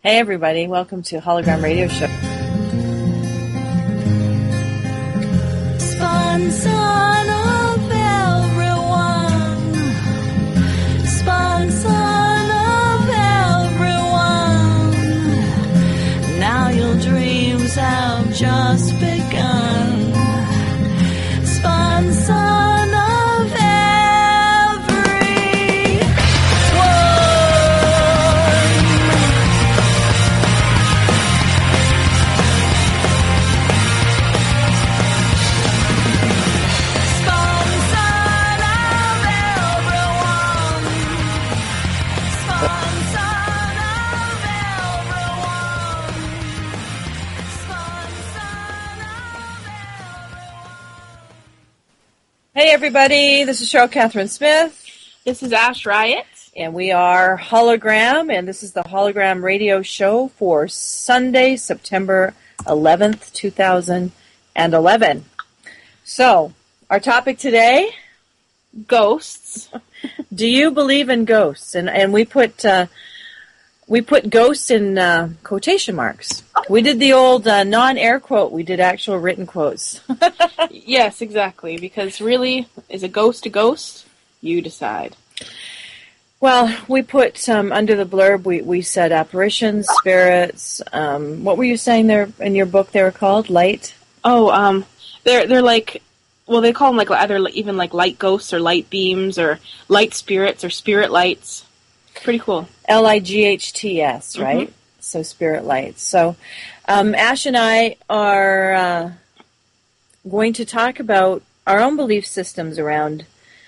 Hey everybody, welcome to Hologram Radio Show. Son of everyone, son of everyone. Now your dreams have just begun. Son of everyone. Hey everybody, this is Cheryl Catherine Smith. This is Ash Riot. And we are Hologram, and this is the Hologram Radio Show for Sunday, September 11th, 2011. So, our topic today, Ghosts. do you believe in ghosts? And we put ghosts in quotation marks. We did the old non-air quote. We did actual written quotes. Yes, exactly. Because really, is a ghost a ghost? You decide. Well, we put under the blurb, we said apparitions, spirits. What were you saying there in your book they were called? Light? Oh, they're like, well, they call them like either even like light ghosts or light beams or light spirits or spirit lights. Pretty cool. Lights, right? Mm-hmm. So spirit lights. So Ash and I are going to talk about our own belief systems around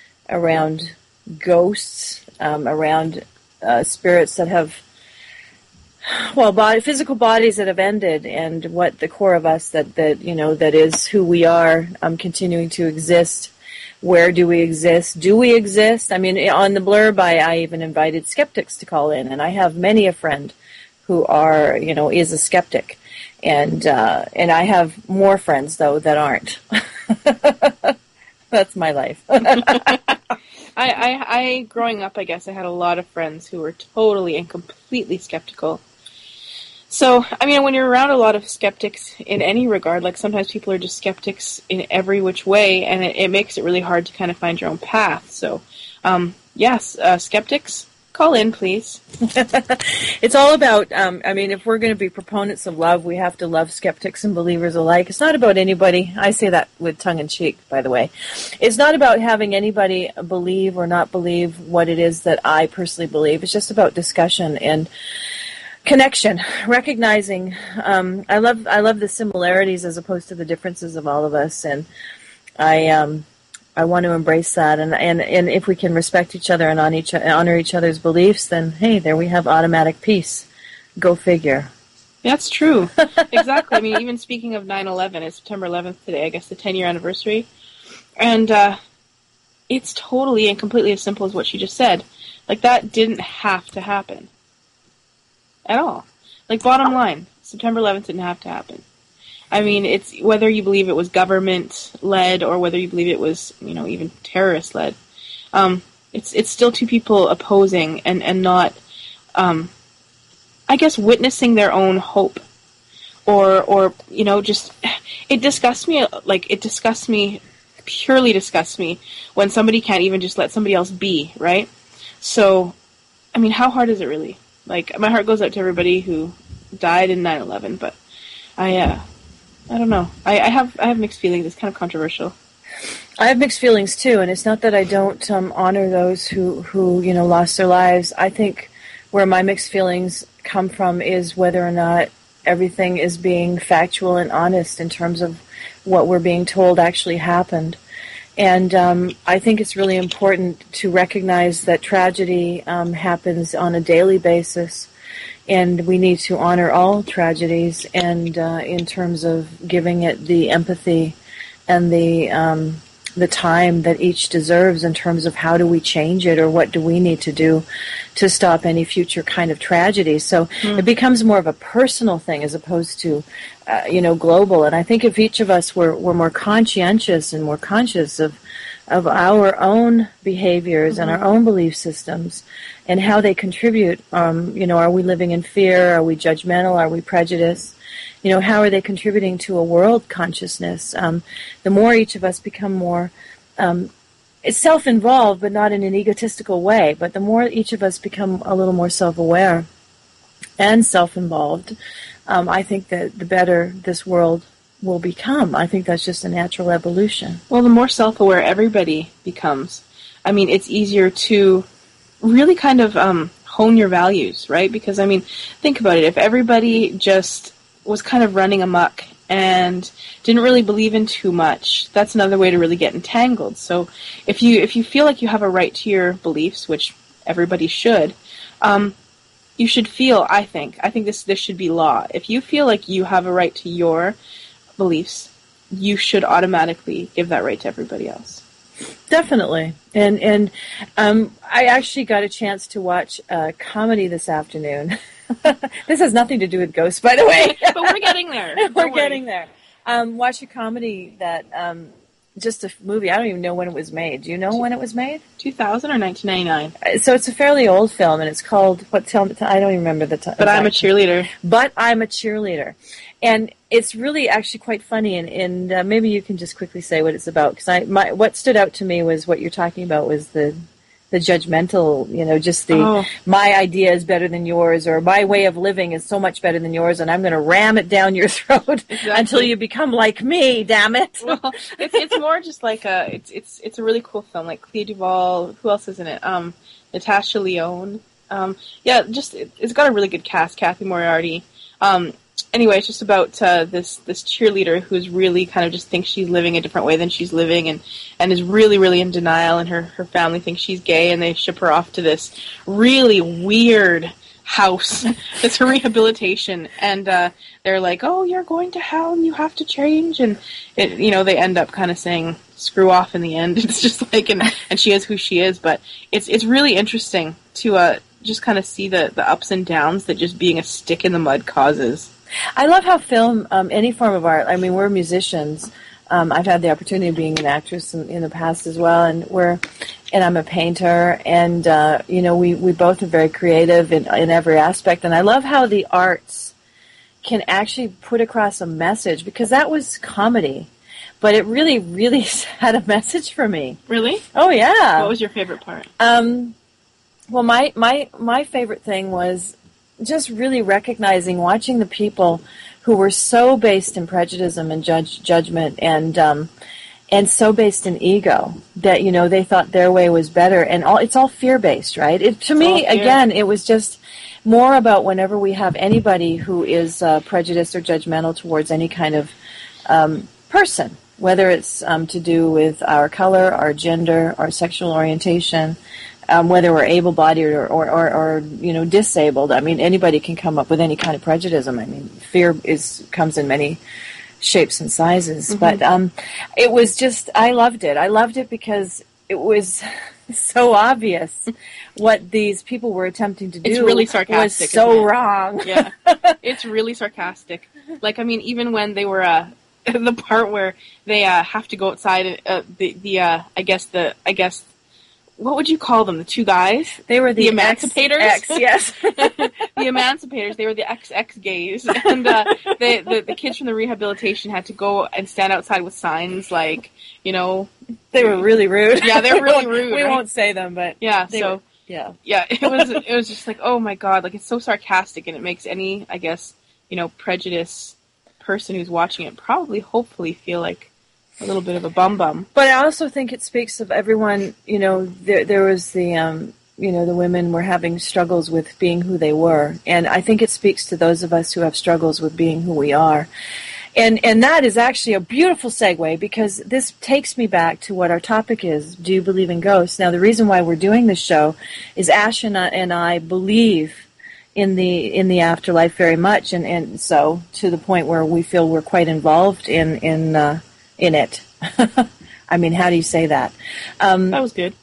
ghosts, around spirits that have, physical bodies that have ended, and what the core of us that is who we are, continuing to exist. Where do we exist? Do we exist? I mean, on the blurb, I even invited skeptics to call in, and I have many a friend who is a skeptic, and I have more friends though that aren't. That's my life. I growing up, I guess I had a lot of friends who were totally and completely skeptical. So, I mean, when you're around a lot of skeptics in any regard, like sometimes people are just skeptics in every which way, and it makes it really hard to kind of find your own path. So, yes, skeptics, call in, please. It's all about, if we're going to be proponents of love, we have to love skeptics and believers alike. It's not about anybody, I say that with tongue-in-cheek, by the way. It's not about having anybody believe or not believe what it is that I personally believe. It's just about discussion and connection, recognizing. I love the similarities as opposed to the differences of all of us, and I want to embrace that. And if we can respect each other and honor each other's beliefs, then hey, there we have automatic peace. Go figure. That's true. Exactly. I mean, even speaking of 9/11, it's September 11th today. I guess the 10-year anniversary, and it's totally and completely as simple as what she just said. Like, that didn't have to happen. At all. Like, bottom line, September 11th didn't have to happen. I mean, it's whether you believe it was government-led or whether you believe it was, even terrorist-led. It's still two people opposing and not, I guess, witnessing their own hope. Or just, it disgusts me, purely disgusts me when somebody can't even just let somebody else be, right? So, I mean, how hard is it really? Like, my heart goes out to everybody who died in 9/11, but I don't know. I have mixed feelings. It's kind of controversial. I have mixed feelings too, and it's not that I don't honor those who lost their lives. I think where my mixed feelings come from is whether or not everything is being factual and honest in terms of what we're being told actually happened. And I think it's really important to recognize that tragedy happens on a daily basis, and we need to honor all tragedies, and in terms of giving it the empathy and the time that each deserves in terms of how do we change it, or what do we need to do to stop any future kind of tragedy. So it becomes more of a personal thing as opposed to global. And I think if each of us were more conscientious and more conscious of of our own behaviors and our own belief systems and how they contribute. Are we living in fear? Are we judgmental? Are we prejudiced? How are they contributing to a world consciousness? The more each of us become more self-involved, but not in an egotistical way, but the more each of us become a little more self-aware and self-involved, I think that the better this world will become. I think that's just a natural evolution. Well, the more self-aware everybody becomes, it's easier to really kind of hone your values, right? Because, think about it. If everybody just was kind of running amok and didn't really believe in too much, that's another way to really get entangled. So if you feel like you have a right to your beliefs, which everybody should, you should feel, I think this should be law. If you feel like you have a right to your beliefs, you should automatically give that right to everybody else. Definitely. And I actually got a chance to watch a comedy this afternoon. This has nothing to do with ghosts, by the way. But we're getting there. We're getting there. Watch a comedy that, just a movie. I don't even know when it was made. Do you know when it was made? 2000 or 1999? So it's a fairly old film, and it's called, I don't even remember the time. But I'm a Cheerleader. But I'm a Cheerleader. And it's really actually quite funny, and maybe you can just quickly say what it's about, because what stood out to me was what you're talking about was the judgmental, just my idea is better than yours, or my way of living is so much better than yours, and I'm going to ram it down your throat until you become like me, damn it. Well, it's more just like it's a really cool film, like Clea Duvall, who else is in it? Natasha Lyonne. It's got a really good cast, Kathy Moriarty. Anyway, it's just about this cheerleader who's really kind of just thinks she's living a different way than she's living, and is really, really in denial, and her family thinks she's gay, and they ship her off to this really weird house. It's a rehabilitation, and they're like, oh, you're going to hell, and you have to change, and they end up kind of saying screw off in the end. It's just like, and she is who she is, but it's really interesting to just kind of see the ups and downs that just being a stick in the mud causes. I love how film, any form of art, we're musicians. I've had the opportunity of being an actress in the past as well, and I'm a painter, and we both are very creative in every aspect, and I love how the arts can actually put across a message, because that was comedy, but it really, really had a message for me. Really? Oh, yeah. What was your favorite part? Well, my favorite thing was just really recognizing, watching the people who were so based in prejudice and judgment and so based in ego that, they thought their way was better. And it's all fear-based, right? To me, again, it was just more about whenever we have anybody who is prejudiced or judgmental towards any kind of person, whether it's to do with our color, our gender, our sexual orientation, whether we're able-bodied or disabled. Anybody can come up with any kind of prejudice. Fear comes in many shapes and sizes. Mm-hmm. But it was just, I loved it. I loved it because it was so obvious what these people were attempting to do. It's really sarcastic. Was so wrong. Yeah, it's really sarcastic. Like, even when they were the part where they have to go outside, I guess. What would you call them? The two guys? They were the emancipators? Yes. The emancipators. They were the ex gays. And the kids from the rehabilitation had to go and stand outside with signs like, They were really rude. Yeah, they were really rude. We won't say them, but... Yeah, Yeah, it was just like, oh my god, like, it's so sarcastic, and it makes any, I guess, prejudice person who's watching it hopefully feel like a little bit of a bum. But I also think it speaks of everyone, there was the, the women were having struggles with being who they were. And I think it speaks to those of us who have struggles with being who we are. And that is actually a beautiful segue, because this takes me back to what our topic is. Do you believe in ghosts? Now, the reason why we're doing this show is Ash and I believe in the afterlife very much. And so to the point where we feel we're quite involved in it. How do you say that? That was good.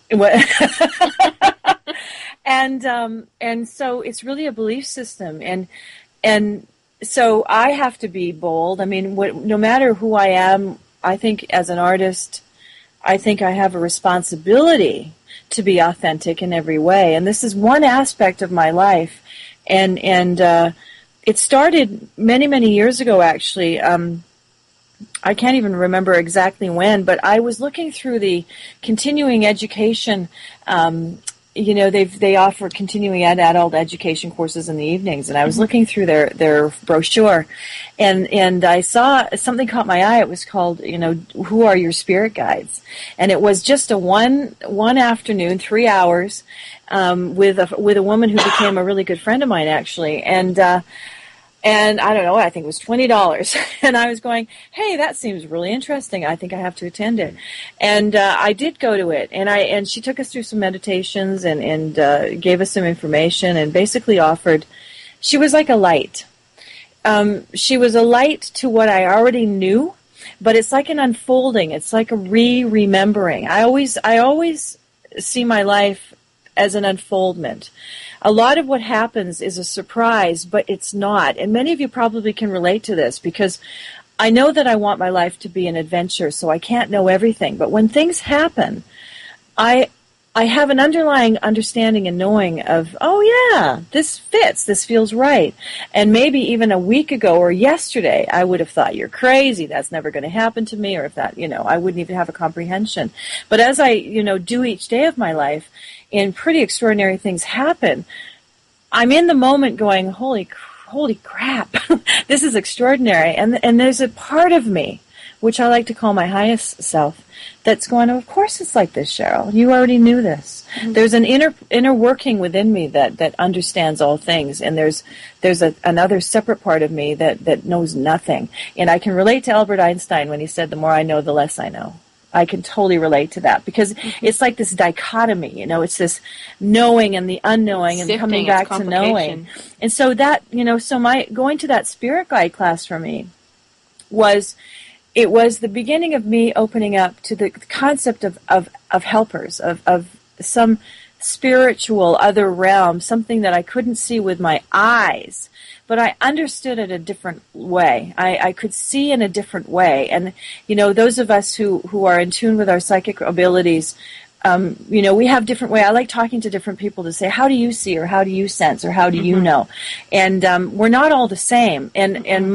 And so it's really a belief system, and so I have to be bold. No matter who I am, I think as an artist, I think I have a responsibility to be authentic in every way. And this is one aspect of my life. And it started many, many years ago, actually. I can't even remember exactly when, but I was looking through the continuing education. They offer continuing adult education courses in the evenings, and I was looking through their brochure, and I saw something caught my eye. It was called, Who Are Your Spirit Guides? And it was just a one afternoon, 3 hours, with a woman who became a really good friend of mine, actually, and I don't know, I think it was $20. And I was going, hey, that seems really interesting. I think I have to attend it. And I did go to it. And she took us through some meditations and gave us some information and basically offered, she was like a light. She was a light to what I already knew, but it's like an unfolding. It's like a remembering. I always see my life as an unfoldment. A lot of what happens is a surprise, but it's not. And many of you probably can relate to this, because I know that I want my life to be an adventure, so I can't know everything. But when things happen, I have an underlying understanding and knowing of, oh yeah, this fits, this feels right. And maybe even a week ago or yesterday, I would have thought, you're crazy, that's never going to happen to me, or if that, I wouldn't even have a comprehension. But as I, do each day of my life, and pretty extraordinary things happen, I'm in the moment going, holy crap, this is extraordinary. And there's a part of me, which I like to call my highest self, that's going, of course it's like this, Cheryl. You already knew this. Mm-hmm. There's an inner working within me that understands all things, and there's another separate part of me that knows nothing. And I can relate to Albert Einstein when he said, the more I know, the less I know. I can totally relate to that, because it's like this dichotomy, it's this knowing and the unknowing and coming back to knowing. And so that, so my going to that spirit guide class for me was the beginning of me opening up to the concept of helpers, of some spiritual other realm, something that I couldn't see with my eyes, but I understood it a different way. I could see in a different way. And, those of us who are in tune with our psychic abilities, we have different way. I like talking to different people to say, how do you see, or how do you sense, or how do you know? And we're not all the same. And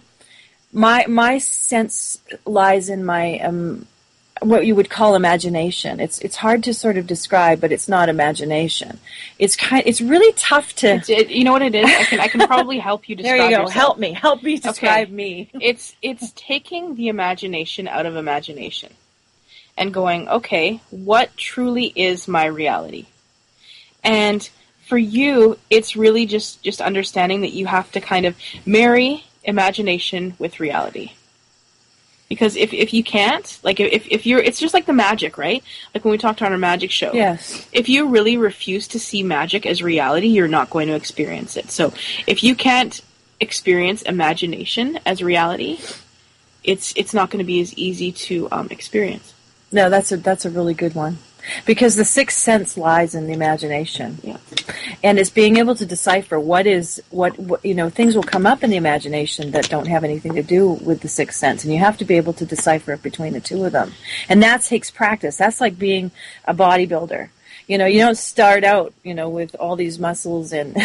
my sense lies in my what you would call imagination. It's hard to sort of describe, but it's not imagination. It's really tough to. You know what it is? I can probably help you describe. There you go. Yourself. Help me describe me. It's taking the imagination out of imagination, and going, okay, what truly is my reality? And for you, it's really just understanding that you have to kind of marry imagination with reality. Because if you can't, like if you're, it's just like the magic, right? Like when we talked on our magic show. Yes. If you really refuse to see magic as reality, you're not going to experience it. So if you can't experience imagination as reality, it's not going to be as easy to experience. No, that's a really good one. Because the sixth sense lies in the imagination. Yeah. And it's being able to decipher what things will come up in the imagination that don't have anything to do with the sixth sense. And you have to be able to decipher it between the two of them. And that takes practice. That's like being a bodybuilder. You don't start out, with all these muscles and,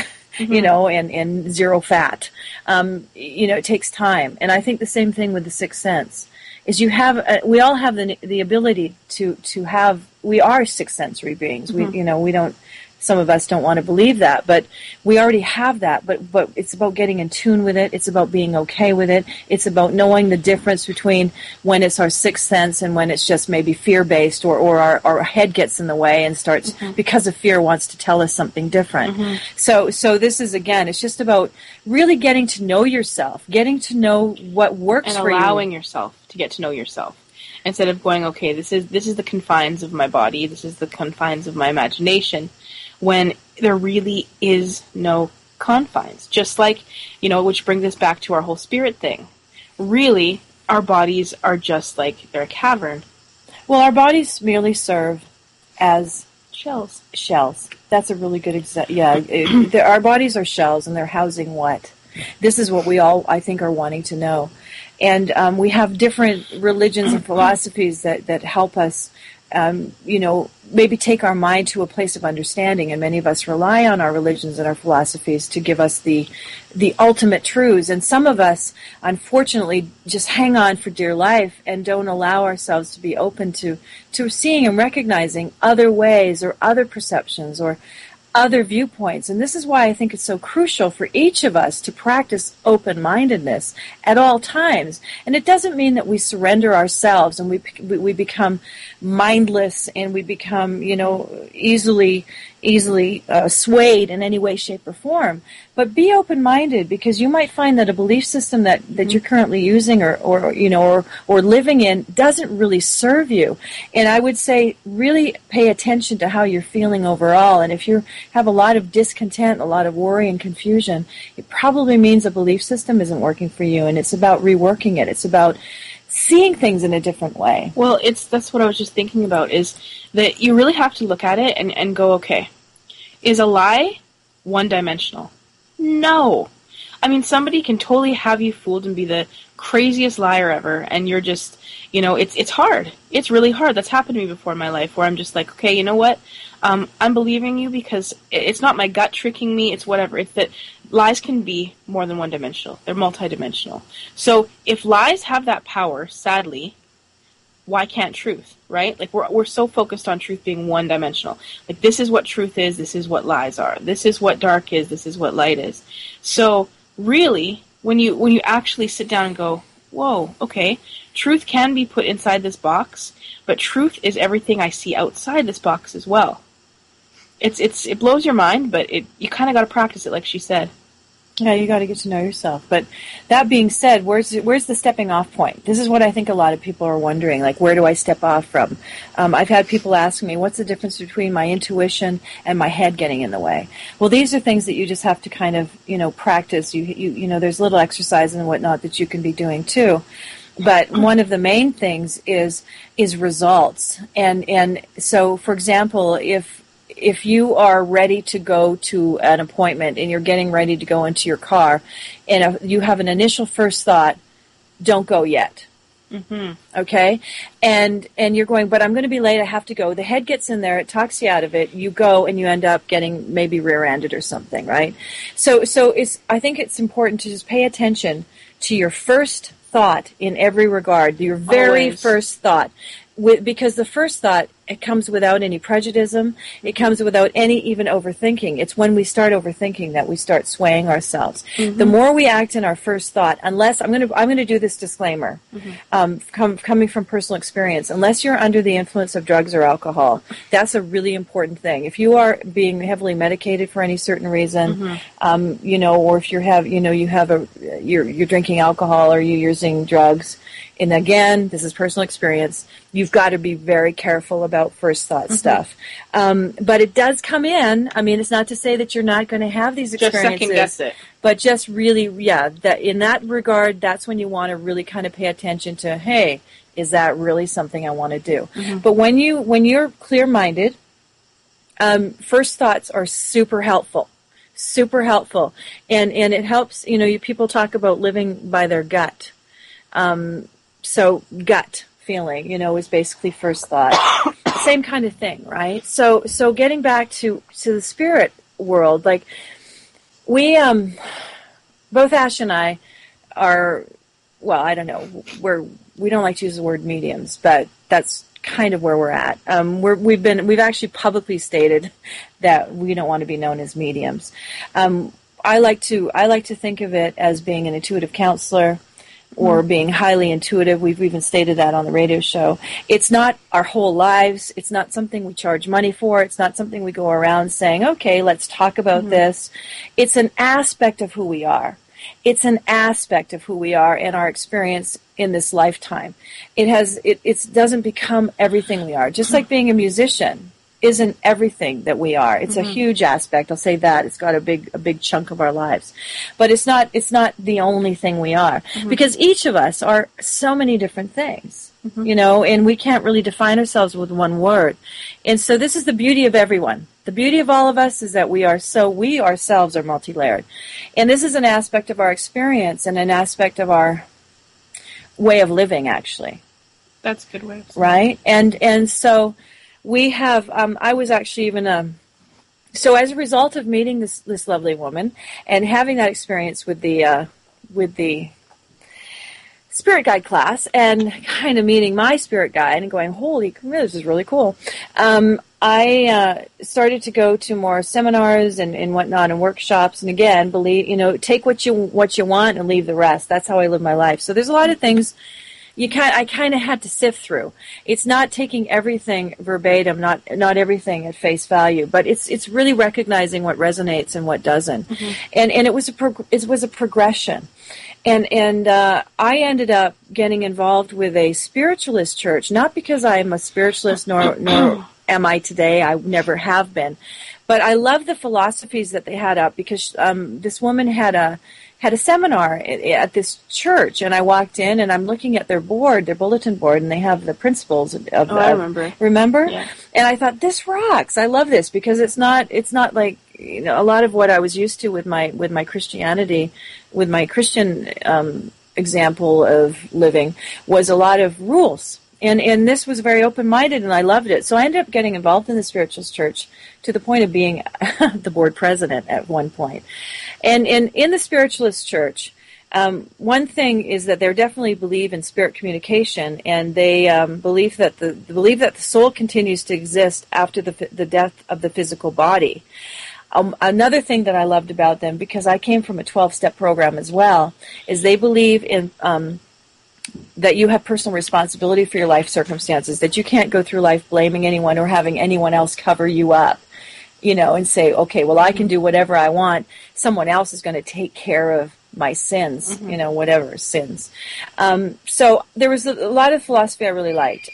and zero fat. It takes time. And I think the same thing with the sixth sense. Is we all have the ability to have, we are sixth sensory beings. Mm-hmm. We don't, some of us don't want to believe that, but we already have that. But it's about getting in tune with it. It's about being okay with it. It's about knowing the difference between when it's our sixth sense and when it's just maybe fear-based, or our head gets in the way and starts, because of fear, wants to tell us something different. Mm-hmm. So this is, again, it's just about really getting to know yourself, getting to know what works for you. And allowing yourself to get to know yourself. Instead of going, okay, this is the confines of my body, this is the confines of my imagination, when there really is no confines. Just like, which brings us back to our whole spirit thing. Really, our bodies are just like, they're a cavern. Well, our bodies merely serve as shells. That's a really good example. Yeah, our bodies are shells, and they're housing what? This is what we all, I think, are wanting to know. And we have different religions and philosophies that help us, maybe take our mind to a place of understanding. And many of us rely on our religions and our philosophies to give us the ultimate truths. And some of us, unfortunately, just hang on for dear life and don't allow ourselves to be open to seeing and recognizing other ways or other perceptions or other viewpoints. And this is why I think it's so crucial for each of us to practice open-mindedness at all times. And it doesn't mean that we surrender ourselves and we become mindless and we become, easily swayed in any way, shape, or form. But be open-minded, because you might find that a belief system that you're currently using or living in doesn't really serve you. And I would say really pay attention to how you're feeling overall. And if you have a lot of discontent, a lot of worry and confusion, it probably means a belief system isn't working for you. And it's about reworking it. It's about seeing things in a different way. Well, that's what I was just thinking about, is that you really have to look at it and go, okay, is a lie one-dimensional? No. I mean, somebody can totally have you fooled and be the craziest liar ever, and you're just, it's hard. It's really hard. That's happened to me before in my life, where I'm just like, okay, you know what? I'm believing you because it's not my gut tricking me, it's whatever. It's that lies can be more than one-dimensional. They're multidimensional. So if lies have that power, sadly, why can't truth, right? Like, we're so focused on truth being one-dimensional. Like, this is what truth is, this is what lies are. This is what dark is, this is what light is. So really, when you actually sit down and go, whoa, okay, truth can be put inside this box, but truth is everything I see outside this box as well. It blows your mind, but you kind of got to practice it, like she said. Yeah, you got to get to know yourself. But that being said, where's the stepping off point? This is what I think a lot of people are wondering, like, where do I step off from? I've had people ask me, what's the difference between my intuition and my head getting in the way? Well, these are things that you just have to kind of, practice. There's little exercises and whatnot that you can be doing too. But one of the main things is results. And so, for example, if you are ready to go to an appointment and you're getting ready to go into your car and you have an initial first thought, don't go yet. Mm-hmm. Okay? And you're going, but I'm going to be late, I have to go. The head gets in there, it talks you out of it, you go and you end up getting maybe rear-ended or something, right? So I think it's important to just pay attention to your first thought in every regard, your very Always. first thought. Because the first thought, it comes without any prejudice. It comes without any even overthinking. It's when we start overthinking that we start swaying ourselves. Mm-hmm. The more we act in our first thought, unless I'm going to do this disclaimer, coming from personal experience, unless you're under the influence of drugs or alcohol, that's a really important thing. If you are being heavily medicated for any certain reason, or if you're drinking alcohol or you're using drugs. And again, this is personal experience. You've got to be very careful about first thought stuff. But it does come in. I mean, it's not to say that you're not going to have these experiences. Just second guess it. But just really, that in that regard, that's when you want to really kind of pay attention to, hey, is that really something I want to do? Mm-hmm. But when you're clear-minded, first thoughts are super helpful. Super helpful. And it helps, people talk about living by their gut. So gut feeling, is basically first thought. Same kind of thing, right? So getting back to the spirit world, like we, both Ash and I are, well, I don't know, we don't like to use the word mediums, but that's kind of where we're at. We've actually publicly stated that we don't want to be known as mediums. I like to think of it as being an intuitive counselor, or being highly intuitive. We've even stated that on the radio show. It's not our whole lives. It's not something we charge money for. It's not something we go around saying, okay, let's talk about this. It's an aspect of who we are. It's an aspect of who we are and our experience in this lifetime. It doesn't become everything we are. Just like being a musician isn't everything that we are. It's a huge aspect. I'll say that. It's got a big chunk of our lives. But it's not the only thing we are. Because each of us are so many different things. and we can't really define ourselves with one word. And so this is the beauty of everyone. The beauty of all of us is that we ourselves are multi-layered. And this is an aspect of our experience and an aspect of our way of living, actually. That's a good way of saying right? And so we have, I was actually even, so as a result of meeting this lovely woman and having that experience with the spirit guide class and kind of meeting my spirit guide and going, holy, this is really cool. I started to go to more seminars and whatnot and workshops, and again, take what you want and leave the rest. That's how I live my life. So there's a lot of things I kind of had to sift through. It's not taking everything verbatim, not everything at face value, but it's really recognizing what resonates and what doesn't. And it was a progression. And I ended up getting involved with a spiritualist church, not because I am a spiritualist, nor am I today. I never have been. But I love the philosophies that they had up because this woman had a seminar at this church, and I walked in and I'm looking at their bulletin board, and they have the principles of I remember. Remember? Yeah. And I thought, this rocks. I love this because it's not like a lot of what I was used to with my Christianity, with my Christian example of living was a lot of rules. And this was very open-minded, and I loved it. So I ended up getting involved in the spiritualist church to the point of being the board president at one point. And in the spiritualist church, one thing is that they definitely believe in spirit communication, and they believe that the soul continues to exist after the death of the physical body. Another thing that I loved about them, because I came from a 12-step program as well, is they believe in that you have personal responsibility for your life circumstances, that you can't go through life blaming anyone or having anyone else cover you up, and say, okay, well, I can do whatever I want. Someone else is going to take care of my sins, whatever sins. So there was a lot of philosophy I really liked.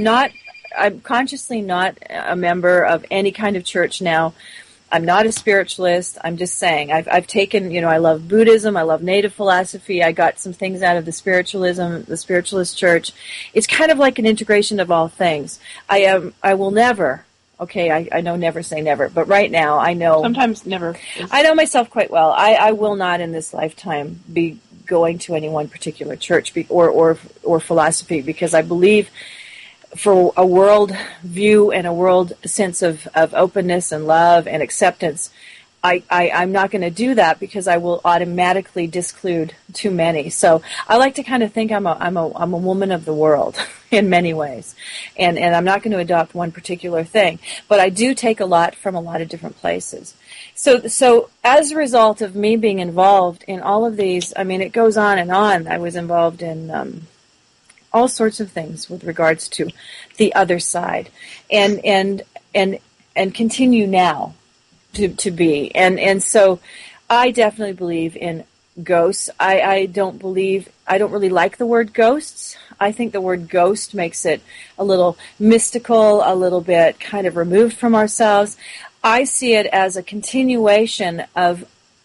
I'm consciously not a member of any kind of church now. I'm not a spiritualist. I'm just saying I've taken, I love Buddhism. I love native philosophy. I got some things out of the spiritualist church. It's kind of like an integration of all things. I will never, I know never say never, but right now I know. Sometimes never. I know myself quite well. I will not in this lifetime be going to any one particular church or philosophy, because I believe for a world view and a world sense of openness and love and acceptance, I'm not going to do that, because I will automatically disclude too many. So I like to kind of think I'm a woman of the world in many ways, and I'm not going to adopt one particular thing, but I do take a lot from a lot of different places. So as a result of me being involved in all of these, it goes on and on. I was involved in all sorts of things with regards to the other side, and continue now to be. And so I definitely believe in ghosts. I don't really like the word ghosts. I think the word ghost makes it a little mystical, a little bit kind of removed from ourselves. I see it as a continuation of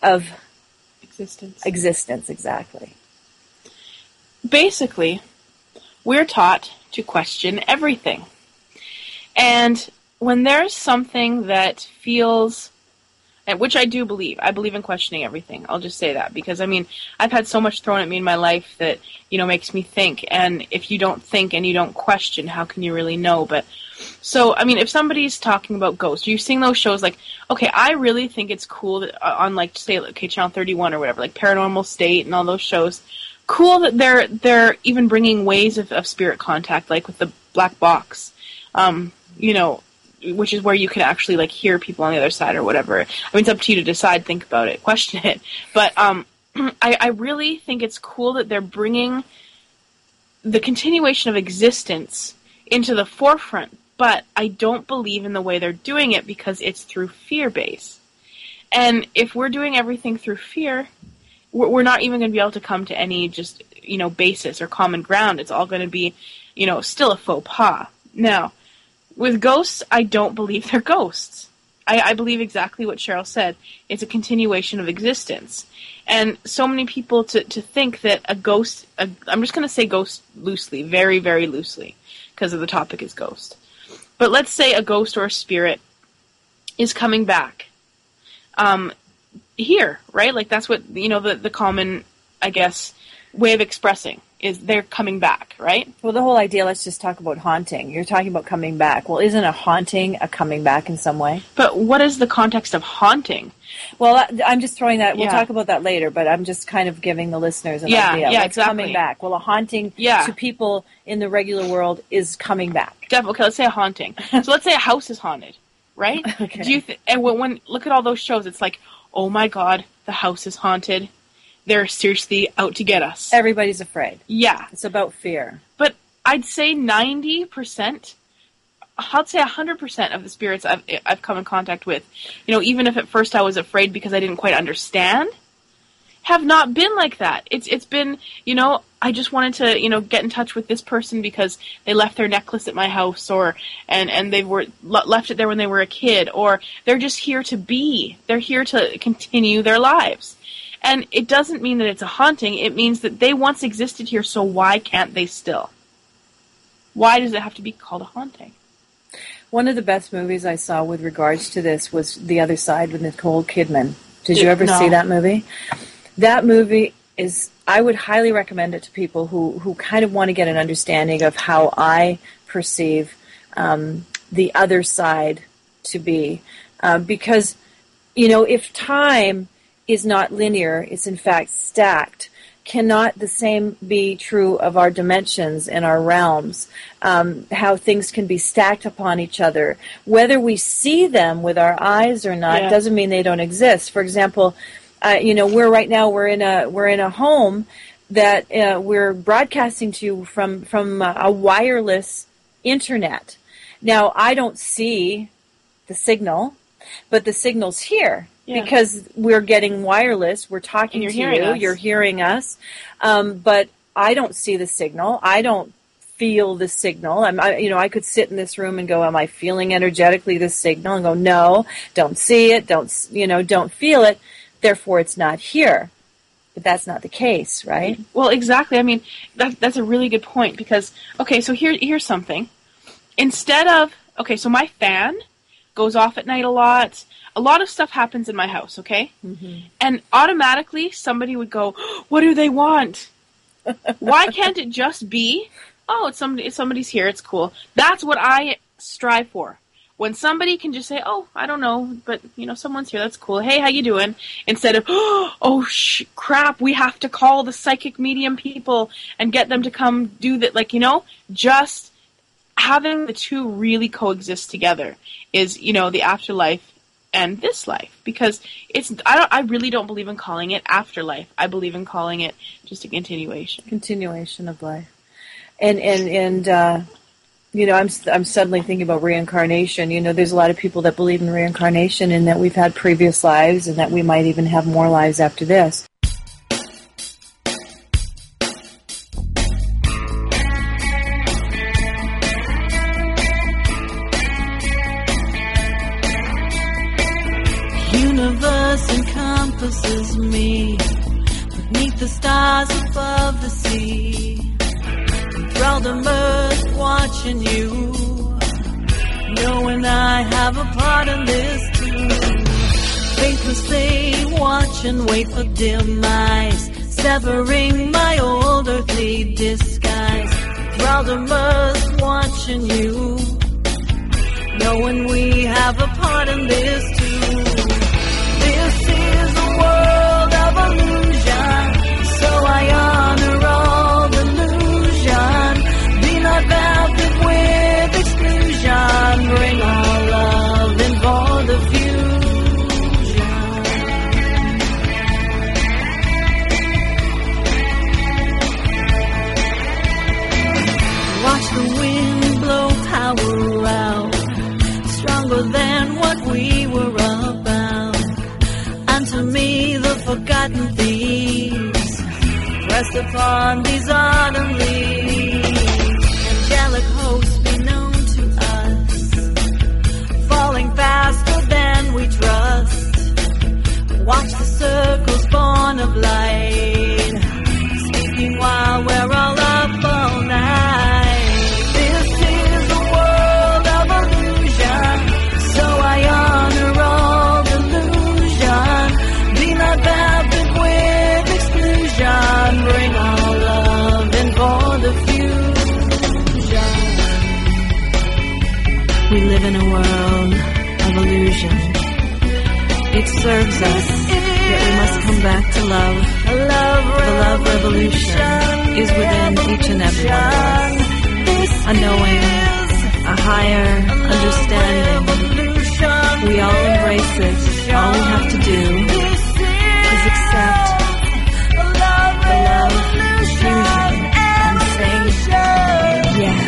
existence, exactly. Basically, we're taught to question everything. And when there's something that feels, which I do believe, I believe in questioning everything. I'll just say that, because, I've had so much thrown at me in my life that, makes me think. And if you don't think and you don't question, how can you really know? But, so, if somebody's talking about ghosts, you're seeing those shows like, okay, I really think it's cool that on, like, say, okay, Channel 31 or whatever, like Paranormal State and all those shows, cool that they're even bringing ways of spirit contact, like with the black box, which is where you can actually like hear people on the other side or whatever. It's up to you to decide, think about it, question it. But I really think it's cool that they're bringing the continuation of existence into the forefront. But I don't believe in the way they're doing it, because it's through fear-based. And if we're doing everything through fear, we're not even going to be able to come to any just, basis or common ground. It's all going to be, still a faux pas. Now, with ghosts, I don't believe they're ghosts. I believe exactly what Cheryl said. It's a continuation of existence. And so many people to think that a ghost, I'm just going to say ghost loosely, very, very loosely, because of the topic is ghost. But let's say a ghost or a spirit is coming back here, right? Like that's what, the common, I guess, way of expressing is they're coming back, right? Well, the whole idea, let's just talk about haunting. You're talking about coming back. Well, isn't a haunting a coming back in some way? But what is the context of haunting? Well, I'm just throwing that, we'll talk about that later, but I'm just kind of giving the listeners an idea. Yeah, What's coming back? Well, a haunting to people in the regular world is coming back. Definitely. Okay, let's say a haunting. So let's say a house is haunted, right? Okay. Do you and when look at all those shows, it's like, oh my God, the house is haunted. They're seriously out to get us. Everybody's afraid. Yeah. It's about fear. But I'd say 90%, I'd say 100% of the spirits I've come in contact with, even if at first I was afraid because I didn't quite understand, have not been like that. It's been, I just wanted to, get in touch with this person because they left their necklace at my house, and they were left it there when they were a kid, or they're just here to be. They're here to continue their lives. And it doesn't mean that it's a haunting. It means that they once existed here, so why can't they still? Why does it have to be called a haunting? One of the best movies I saw with regards to this was The Other Side with Nicole Kidman. Did you ever see that movie? That movie is, I would highly recommend it to people who kind of want to get an understanding of how I perceive the other side to be. Because, if time is not linear, it's in fact stacked. Cannot the same be true of our dimensions and our realms? How things can be stacked upon each other. Whether we see them with our eyes or not doesn't mean they don't exist. For example, we're in a home that we're broadcasting to you from a wireless internet. Now, I don't see the signal, but the signal's here. Yeah. Because we're getting wireless, we're talking to you, you're hearing us, but I don't see the signal. I don't feel the signal. I could sit in this room and go, am I feeling energetically this signal? And go, no, don't see it, don't feel it, therefore it's not here. But that's not the case, right? Well, exactly. I mean, that's a really good point because, okay, so here's something. Instead of, so my fan goes off at night a lot. A lot of stuff happens in my house, okay? Mm-hmm. And automatically somebody would go, what do they want? Why can't it just be, it's somebody's here, it's cool. That's what I strive for. When somebody can just say, I don't know, but, someone's here, that's cool. Hey, how you doing? Instead of, crap, we have to call the psychic medium people and get them to come do that. Just having the two really coexist together is, the afterlife and this life, because I really don't believe in calling it afterlife. I believe in calling it just a continuation of life. And I'm suddenly thinking about reincarnation. There's a lot of people that believe in reincarnation and that we've had previous lives and that we might even have more lives after this. Universe encompasses me beneath the stars above the sea. Enthralled the earth watching you, knowing I have a part in this too. Faithlessly watch and wait for demise, severing my old earthly disguise. Enthralled the earth watching you, knowing we have a part in this too. This is a world of illusion, so I honor all delusion. Be not bounded with exclusion, bring all love in for the fusion. Watch the wind blow power out, stronger than what we were about. And to me the forgotten thieves pressed upon these autumn leaves. Angelic hosts be known to us, falling faster than live in a world of illusion. It serves us, yet we must come back to love. The love revolution is within each and every one of us. A knowing, a higher understanding. We all embrace it. All we have to do is accept the love fusion and say yes.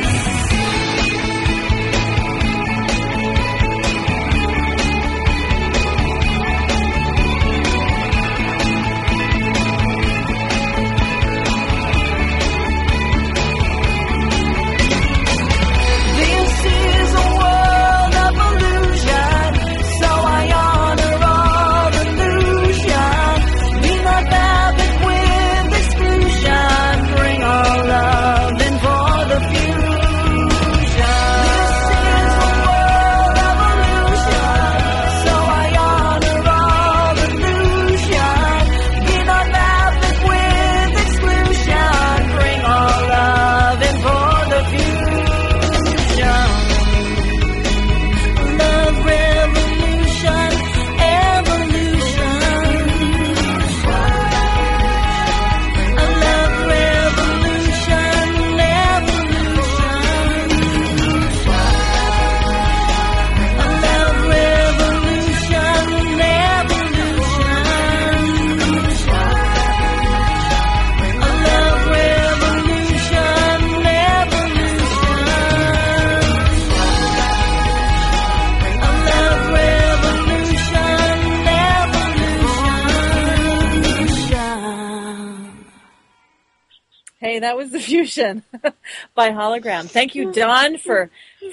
That was The Fusion by Hologram. Thank you, Dawn, for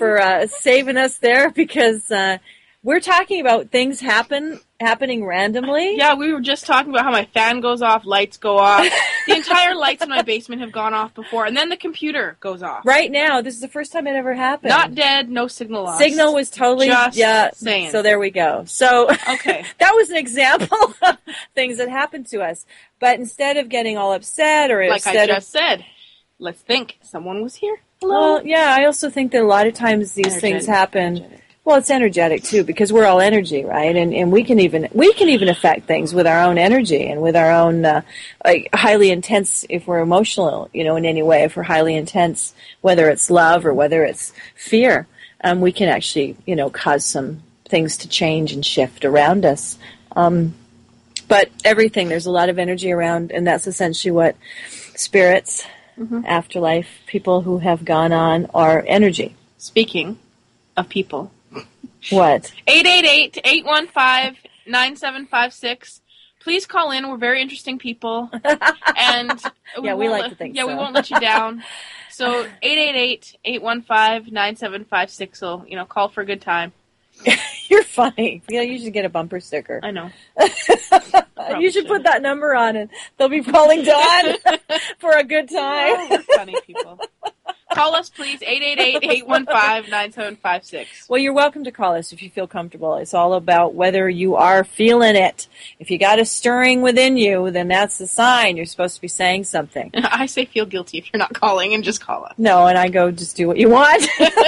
saving us there, because we're talking about things happening randomly. Yeah, we were just talking about how my fan goes off, lights go off. The entire lights in my basement have gone off before, and then the computer goes off. Right now, this is the first time it ever happened. Not dead, no signal lost. Signal was totally just saying. So there we go. So okay, that was an example of things that happened to us. But instead of getting all upset, or like I just said, let's think someone was here. Hello. Well, yeah, I also think that a lot of times these things happen. Well, it's energetic too, because we're all energy, right? And we can even affect things with our own energy and with our own like highly intense. If we're emotional, in any way, if we're highly intense, whether it's love or whether it's fear, we can actually cause some things to change and shift around us. But everything, there's a lot of energy around, and that's essentially what spirits, afterlife, people who have gone on are energy. Speaking of people. What? 888-815-9756. Please call in. We're very interesting people. And we like to think so. Yeah, we won't let you down. So 888-815-9756 will, call for a good time. You're funny. You should get a bumper sticker. I know. You should put that number on, and they'll be calling Dawn for a good time. Oh, we're funny people. Call us, please, 888-815-9756. Well, you're welcome to call us if you feel comfortable. It's all about whether you are feeling it. If you got a stirring within you, then that's a sign you're supposed to be saying something. I say feel guilty if you're not calling, and just call us. No, and I go, just do what you want.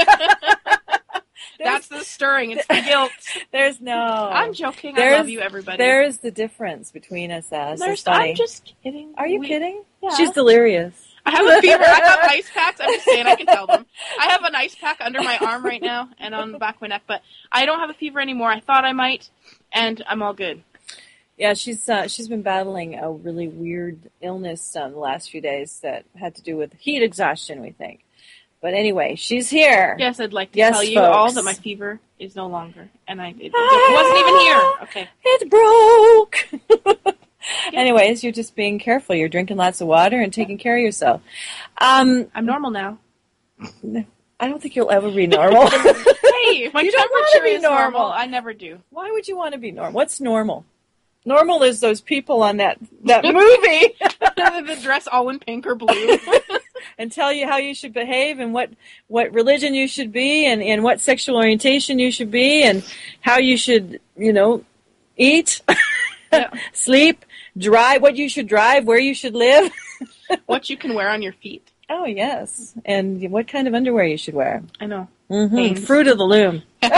That's the stirring. It's the guilt. There's no... I'm joking. I love you, everybody. There's the difference between us. It's funny. I'm just kidding. Are you kidding? Yeah. She's delirious. I have a fever. I have ice packs. I'm just saying, I can tell them. I have an ice pack under my arm right now and on the back of my neck, but I don't have a fever anymore. I thought I might, and I'm all good. Yeah, she's been battling a really weird illness the last few days that had to do with heat exhaustion, we think. But anyway, she's here. Yes, I'd like to tell you folks. all that my fever is no longer, and it wasn't even here. Okay, it broke. Anyways, you're just being careful. You're drinking lots of water and taking care of yourself. I'm normal now. I don't think you'll ever be normal. Hey, my temperature is normal. I never do. Why would you want to be normal? What's normal? Normal is those people on that movie. The dress all in pink or blue. And tell you how you should behave and what religion you should be and what sexual orientation you should be and how you should, eat, sleep, drive, what you should drive, where you should live. What you can wear on your feet. Oh, yes. And what kind of underwear you should wear. I know. Mm-hmm. Fruit of the Loom.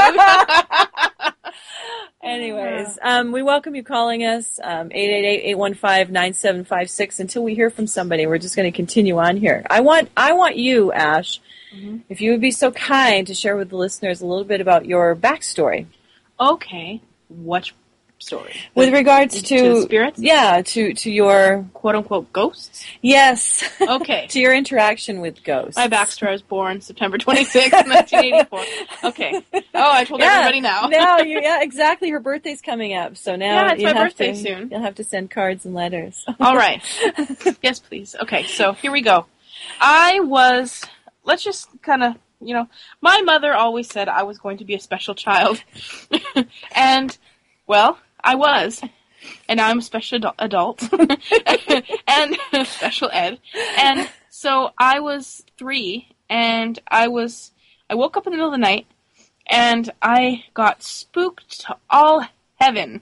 Anyways, we welcome you calling us, 888-815-9756. Until we hear from somebody, we're just going to continue on here. I want you, Ash, if you would be so kind to share with the listeners a little bit about your backstory. Okay. What story? With regards to spirits? Yeah, to your quote-unquote ghosts? Yes. Okay. To your interaction with ghosts. My backstory: I was born September 26, 1984. Okay. Oh, I told everybody now. Yeah, exactly. Her birthday's coming up, so now it's my birthday soon. You'll have to send cards and letters. All right. Yes, please. Okay, so here we go. Let's just kind of, my mother always said I was going to be a special child. And, well, I was. And now I'm a special adult. And special ed. And so I was 3, and I woke up in the middle of the night, and I got spooked to all heaven.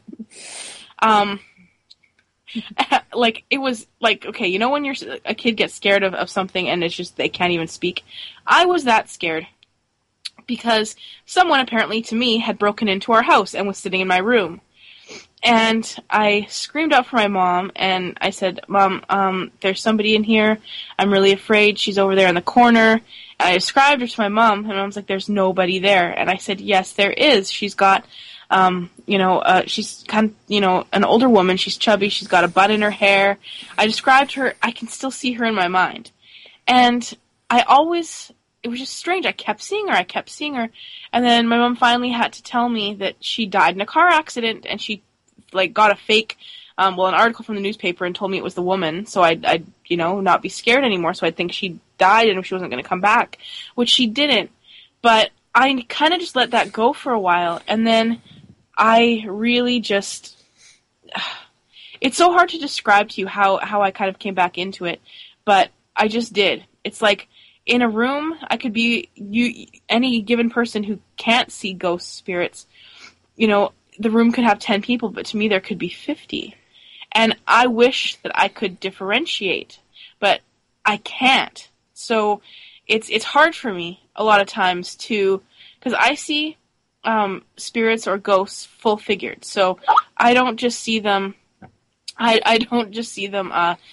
Like, it was like, okay, when a kid gets scared of something and it's just they can't even speak? I was that scared because someone apparently to me had broken into our house and was sitting in my room. And I screamed out for my mom, and I said, Mom, there's somebody in here. I'm really afraid. She's over there in the corner. And I described her to my mom, and Mom's like, there's nobody there. And I said, yes, there is. She's got, she's kind of, an older woman. She's chubby. She's got a bun in her hair. I described her. I can still see her in my mind. And it was just strange. I kept seeing her. And then my mom finally had to tell me that she died in a car accident, and she got a fake, an article from the newspaper and told me it was the woman, so I'd not be scared anymore, so I'd think she died and she wasn't going to come back, which she didn't. But I kind of just let that go for a while, and then I really just, it's so hard to describe to you how I kind of came back into it, but I just did. It's like, in a room, I could be any given person who can't see ghost spirits, the room could have 10 people, but to me there could be 50. And I wish that I could differentiate, but I can't. So it's hard for me a lot of times because I see spirits or ghosts full figured. So I don't just see them, I don't just see them,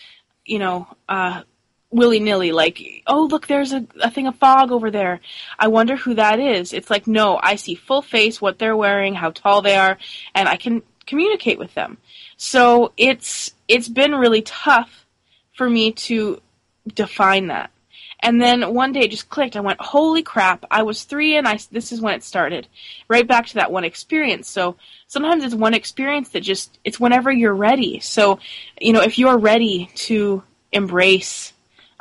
willy-nilly, like, oh, look, there's a thing of fog over there. I wonder who that is. It's like, no, I see full face, what they're wearing, how tall they are, and I can communicate with them. So it's been really tough for me to define that. And then one day it just clicked. I went, holy crap, I was 3 and this is when it started. Right back to that one experience. So sometimes it's one experience that it's whenever you're ready. So, if you're ready to embrace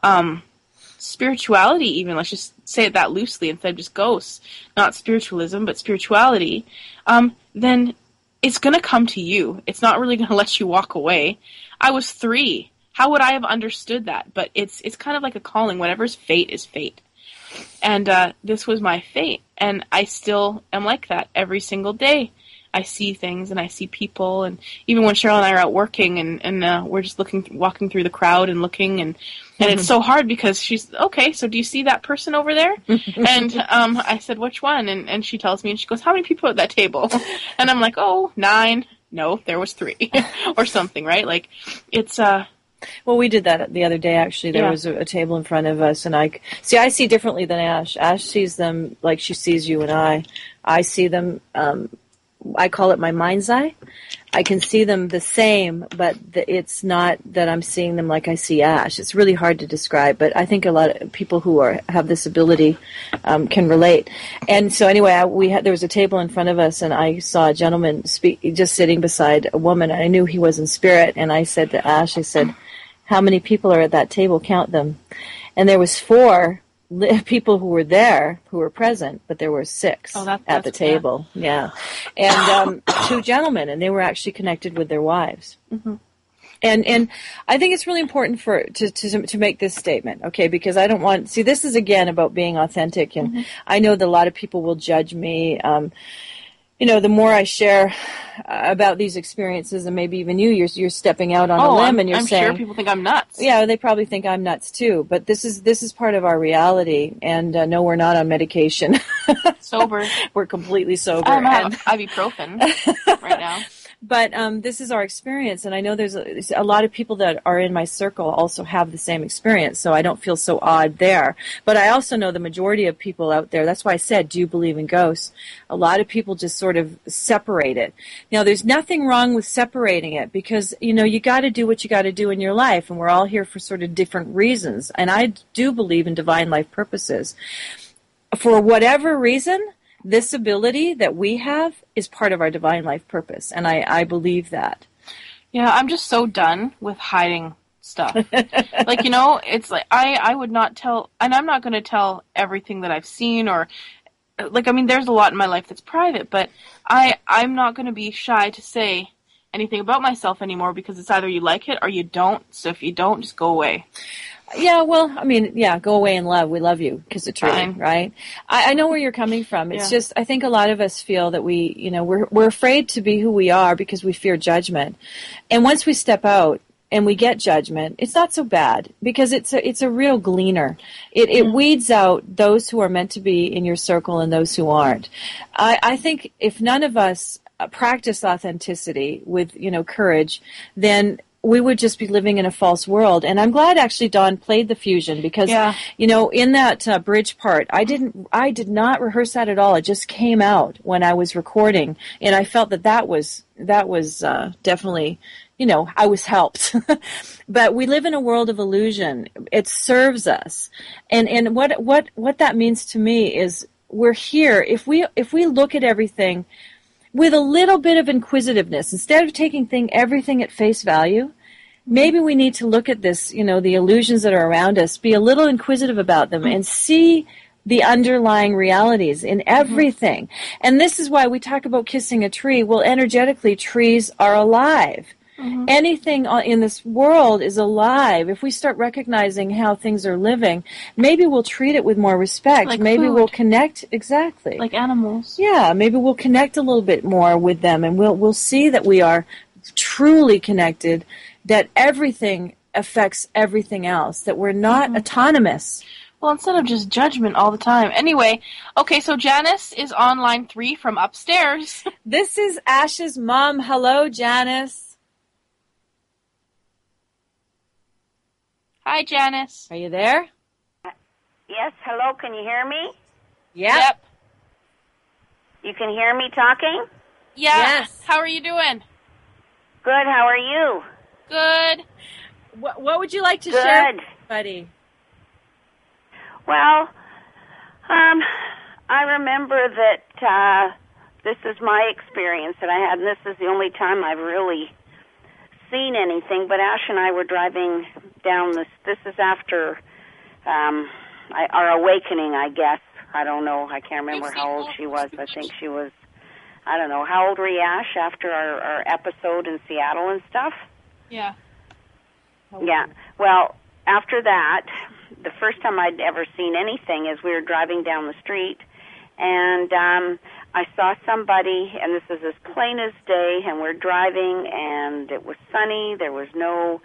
spirituality, even, let's just say it that loosely instead of just ghosts, not spiritualism, but spirituality, then it's going to come to you. It's not really going to let you walk away. I was 3. How would I have understood that? But it's kind of like a calling. Whatever's fate is fate. And this was my fate. And I still am like that every single day. I see things and I see people, and even when Cheryl and I are out working and we're just walking through the crowd and looking, and it's so hard because she's, okay, so do you see that person over there? And I said, which one? And she tells me, and she goes, how many people at that table? And I'm like, 9. No, there was 3 or something, right? Like, it's well, we did that the other day, actually. There was a table in front of us, and I see differently than Ash. Ash sees them like she sees you and I see them, I call it my mind's eye. I can see them the same, but it's not that I'm seeing them like I see Ash. It's really hard to describe, but I think a lot of people who have this ability can relate. And so anyway, there was a table in front of us, and I saw a gentleman just sitting beside a woman, and I knew he was in spirit, and I said to Ash, I said, how many people are at that table? Count them. And there was 4 people who were there, who were present, but there were 6 at the table. Yeah. And 2 gentlemen, and they were actually connected with their wives. Mm-hmm. And I think it's really important to make this statement, okay, because I don't want, this is again about being authentic, and I know that a lot of people will judge me, the more I share about these experiences, and maybe even you're stepping out on a limb, and you're I'm saying, sure people think I'm nuts. Yeah, they probably think I'm nuts too. But this is part of our reality, and no, we're not on medication. Sober. We're completely sober. I'm on ibuprofen right now. But this is our experience, and I know there's a lot of people that are in my circle also have the same experience, so I don't feel so odd there. But I also know the majority of people out there, that's why I said, do you believe in ghosts? A lot of people just sort of separate it. Now, there's nothing wrong with separating it, because, you got to do what you got to do in your life, and we're all here for sort of different reasons. And I do believe in divine life purposes. For whatever reason, this ability that we have is part of our divine life purpose, and I believe that. Yeah, I'm just so done with hiding stuff. It's like I would not tell, and I'm not going to tell everything that I've seen or, there's a lot in my life that's private, but I'm not going to be shy to say anything about myself anymore, because it's either you like it or you don't. So if you don't, just go away. Yeah, well, go away in love. We love you, because it's true, right? I know where you're coming from. It's just, I think a lot of us feel that we're afraid to be who we are because we fear judgment. And once we step out and we get judgment, it's not so bad, because it's a real gleaner. It weeds out those who are meant to be in your circle and those who aren't. I think if none of us practice authenticity with, courage, then we would just be living in a false world. And I'm glad actually Dawn played the fusion, because, in that bridge part, I did not rehearse that at all. It just came out when I was recording, and I felt that was definitely, I was helped. But we live in a world of illusion. It serves us. And what that means to me is we're here. If we look at everything with a little bit of inquisitiveness, instead of taking everything at face value, maybe we need to look at this, the illusions that are around us, be a little inquisitive about them, and see the underlying realities in everything. And this is why we talk about kissing a tree. Well, energetically, trees are alive. Anything in this world is alive. If we start recognizing how things are living, maybe we'll treat it with more respect. Like maybe food. We'll connect, exactly. Like animals. Yeah, maybe we'll connect a little bit more with them, and we'll see that we are truly connected, that everything affects everything else, that we're not autonomous. Well, instead of just judgment all the time. Anyway, okay, so Janice is on line 3 from upstairs. This is Ash's mom. Hello, Janice. Hi, Janice. Are you there? Yes, hello, can you hear me? Yep. You can hear me talking? Yeah. Yes. How are you doing? Good, how are you? Good. What would you like to share, buddy? Well, I remember that this is my experience that I had, and this is the only time I've really seen anything, but Ash and I were driving down this is after our awakening, I guess. I don't know. I can't remember how old she was. I think she was, I don't know. How old were you, Ash, after our episode in Seattle and stuff? Yeah. Yeah. Well, after that, the first time I'd ever seen anything is we were driving down the street, and I saw somebody, and this is as plain as day, and we're driving, and it was sunny. There was no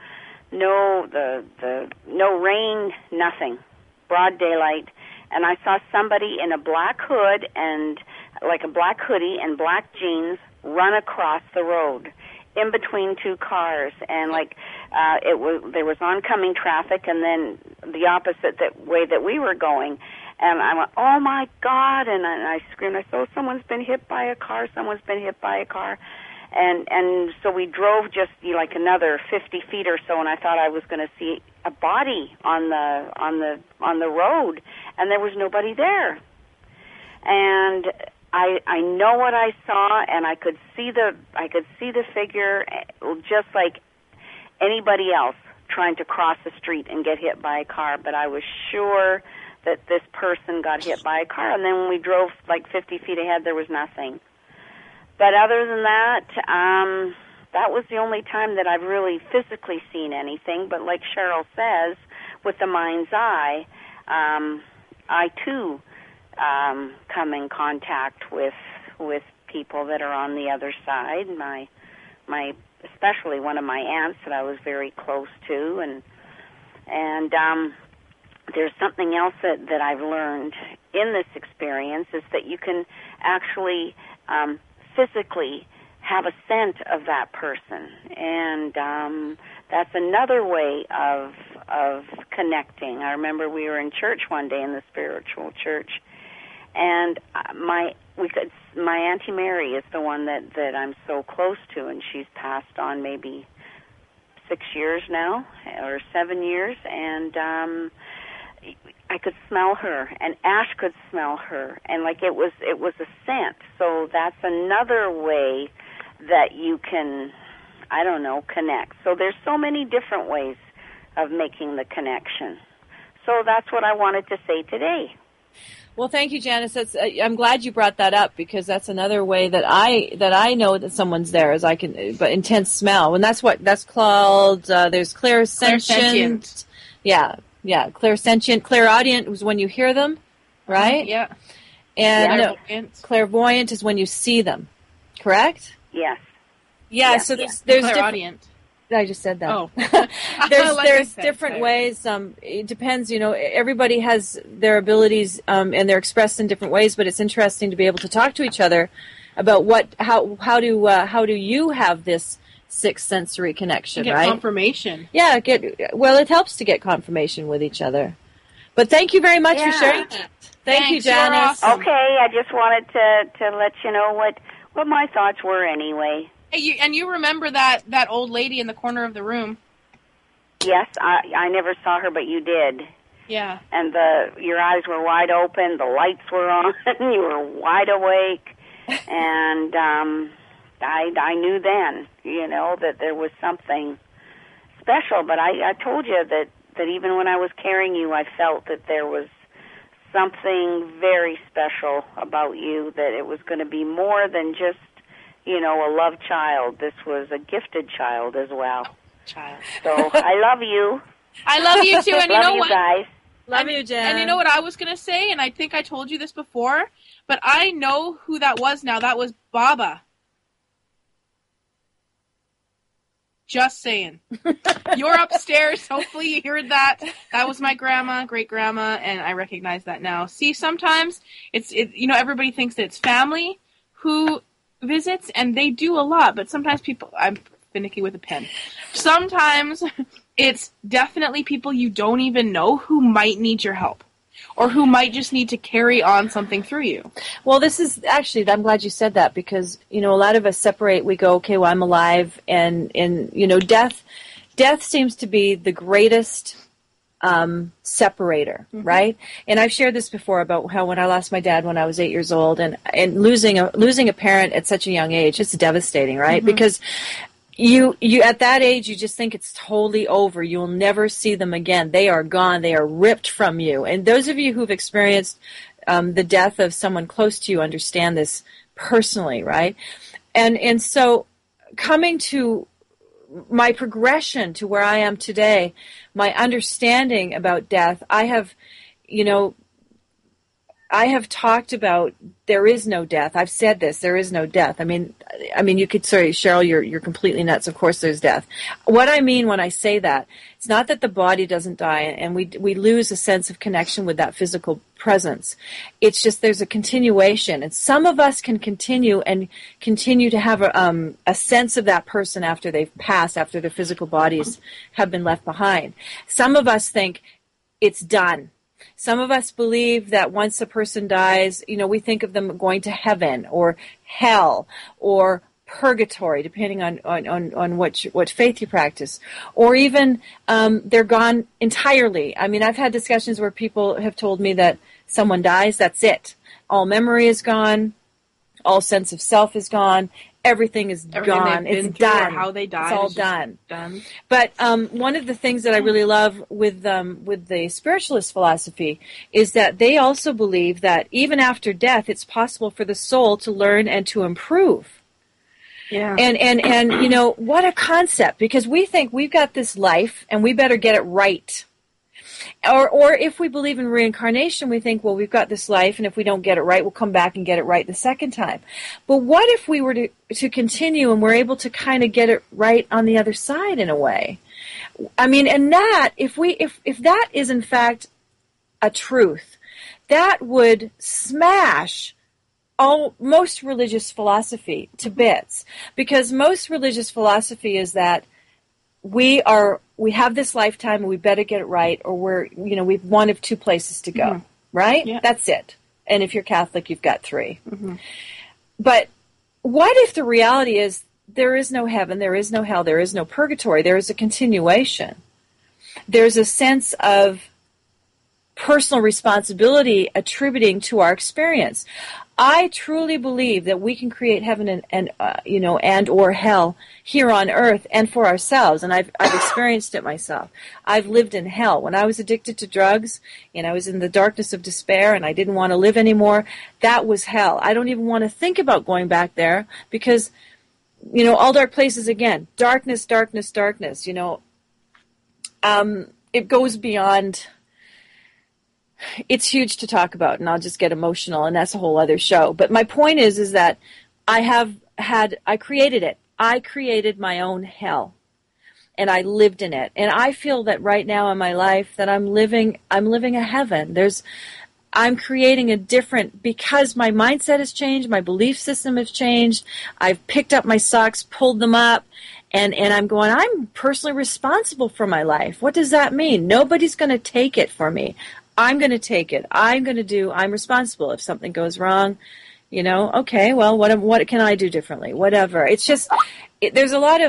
rain, nothing, broad daylight, and I saw somebody in a black hood and like a black hoodie and black jeans run across the road in between two cars, and there was oncoming traffic, and then the opposite way that we were going. And I went, oh, my God, and I screamed. I said, oh, someone's been hit by a car, And so we drove just like another 50 feet or so, and I thought I was going to see a body on the road, and there was nobody there. And I know what I saw, and I could see the figure just like anybody else trying to cross the street and get hit by a car, but I was sure that this person got hit by a car, and then when we drove like 50 feet ahead, there was nothing. But other than that, that was the only time that I've really physically seen anything. But like Cheryl says, with the mind's eye, I too come in contact with with people that are on the other side. My especially one of my aunts that I was very close to, and there's something else that I've learned in this experience is that you can actually physically have a scent of that person, and that's another way of connecting. I remember we were in church one day, in the spiritual church, and my Auntie Mary is the one that I'm so close to, and she's passed on maybe 6 years now, or 7 years, and I could smell her, and Ash could smell her, and like it was a scent. So that's another way that you can, I don't know, connect. So there's so many different ways of making the connection. So that's what I wanted to say today. Well, thank you, Janice. I'm glad you brought that up, because that's another way that I know that someone's there, is I can, but intense smell, and that's called. There's clairsentient. Yeah, clairsentient, clairaudient was when you hear them, right? Yeah. And clairvoyant is when you see them, correct? Yes. Yeah. So there's clairaudient. I just said that. Oh. there's different ways. It depends. Everybody has their abilities, and they're expressed in different ways. But it's interesting to be able to talk to each other about how do you have this sixth sensory connection, get right? Confirmation. Yeah. It helps to get confirmation with each other. But thank you very much for sharing that. Thank you, Janice. Awesome. Okay, I just wanted to let you know what my thoughts were anyway. Hey, you remember that old lady in the corner of the room? Yes, I never saw her, but you did. Yeah. And your eyes were wide open, the lights were on, you were wide awake, and I knew then, that there was something special. But I told you that even when I was carrying you, I felt that there was something very special about you, that it was going to be more than just a loved child. This was a gifted child as well. Child. So I love you. I love you too, and you know what? Guys. Love you, Jen. And you know what I was going to say, and I think I told you this before, but I know who that was now. That was Baba. Just saying. You're upstairs. Hopefully you heard that. That was my grandma, great-grandma, and I recognize that now. See, sometimes everybody thinks that it's family who visits, and they do a lot, but sometimes people, I'm finicky with a pen, sometimes it's definitely people you don't even know who might need your help, or who might just need to carry on something through you. Well, this is actually, I'm glad you said that, because a lot of us separate. We go, okay, well, I'm alive, and death seems to be the greatest separator, right? And I've shared this before about how when I lost my dad when I was 8 years old, and losing a parent at such a young age, it's devastating, right? Because you at that age, you just think it's totally over. You'll never see them again. They are gone. They are ripped from you. And those of you who've experienced the death of someone close to you understand this personally, right? And so coming to my progression to where I am today, my understanding about death, I have talked about there is no death. I've said this, there is no death. I mean, you could say, Cheryl, you're completely nuts. Of course there's death. What I mean when I say that, it's not that the body doesn't die and we lose a sense of connection with that physical presence. It's just there's a continuation. And some of us can continue to have a sense of that person after they've passed, after their physical bodies have been left behind. Some of us think it's done. Some of us believe that once a person dies, we think of them going to heaven or hell or purgatory, depending on what faith you practice, or even they're gone entirely. I mean, I've had discussions where people have told me that someone dies, that's it. All memory is gone, all sense of self is gone, everything is gone. It's done. How they died. It's all done. But one of the things that I really love with the spiritualist philosophy is that they also believe that even after death, it's possible for the soul to learn and to improve. Yeah. And what a concept, because we think we've got this life and we better get it right. Or if we believe in reincarnation, we think, well, we've got this life, and if we don't get it right, we'll come back and get it right the second time. But what if we were to continue and we're able to kind of get it right on the other side in a way? I mean, and that, if that is in fact a truth, that would smash most religious philosophy to bits. Because most religious philosophy is that we have this lifetime and we better get it right, or we've one of two places to go, right? Yeah. That's it. And if you're Catholic, you've got three. Mm-hmm. But what if the reality is there is no heaven, there is no hell, there is no purgatory, there is a continuation? There's a sense of personal responsibility attributing to our experience. I truly believe that we can create heaven and or hell here on earth and for ourselves. And I've experienced it myself. I've lived in hell. When I was addicted to drugs and I was in the darkness of despair and I didn't want to live anymore, that was hell. I don't even want to think about going back there because, all dark places again, darkness, darkness, darkness, it goes beyond. It's huge to talk about, and I'll just get emotional, and that's a whole other show. But my point is that I created it. I created my own hell, and I lived in it. And I feel that right now in my life that I'm living a heaven. I'm creating a different, because my mindset has changed, my belief system has changed. I've picked up my socks, pulled them up, and I'm personally responsible for my life. What does that mean? Nobody's going to take it for me. I'm going to take it. I'm responsible. If something goes wrong, okay, well, what can I do differently? Whatever. It's just, there's a lot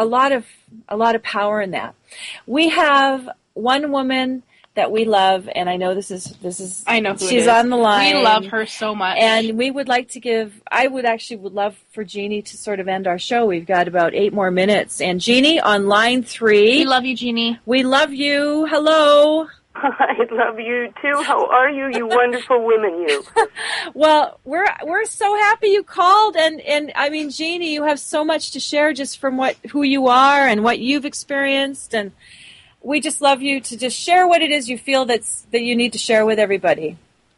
of power in that. We have one woman that we love, and I know this is I know who she's on the line. We love her so much. And we would like to would love for Jeannie to sort of end our show. We've got about 8 more minutes. And Jeannie on line 3. We love you, Jeannie. We love you. Hello. I love you too. How are you, you wonderful women, you? Well, we're so happy you called, and I mean, Jeannie, you have so much to share just from who you are and what you've experienced, and we just love you to just share what it is you feel that you need to share with everybody.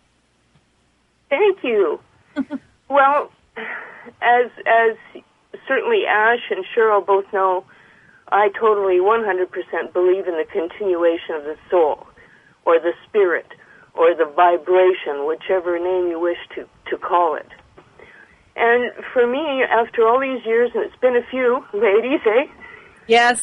Thank you. Well, as certainly Ash and Cheryl both know, I totally 100% believe in the continuation of the soul, or the spirit, or the vibration, whichever name you wish to call it. And for me, after all these years, and it's been a few, ladies, eh? Yes.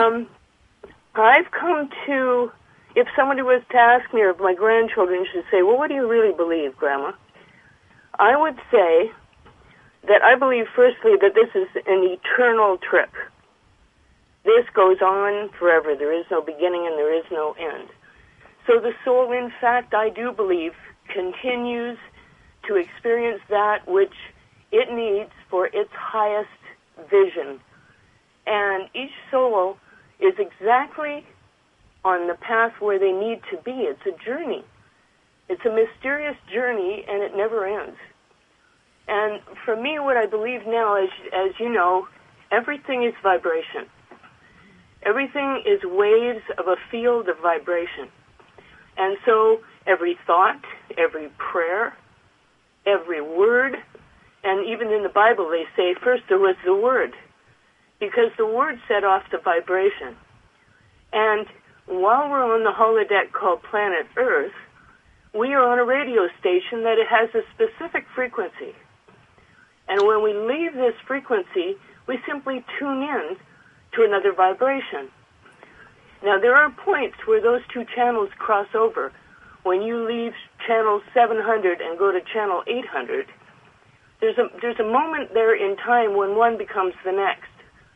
I've come to, if somebody was to ask me, or if my grandchildren should say, well, what do you really believe, Grandma? I would say that I believe, firstly, that this is an eternal trip. This goes on forever. There is no beginning and there is no end. So the soul, in fact, I do believe, continues to experience that which it needs for its highest vision. And each soul is exactly on the path where they need to be. It's a journey. It's a mysterious journey, and it never ends. And for me, what I believe now, as you know, everything is vibration. Everything is waves of a field of vibration. And so every thought, every prayer, every word, and even in the Bible they say first there was the Word, because the Word set off the vibration. And while we're on the holodeck called Planet Earth, we are on a radio station that it has a specific frequency. And when we leave this frequency, we simply tune in to another vibration. Now, there are points where those two channels cross over. When you leave channel 700 and go to channel 800, there's a moment there in time when one becomes the next.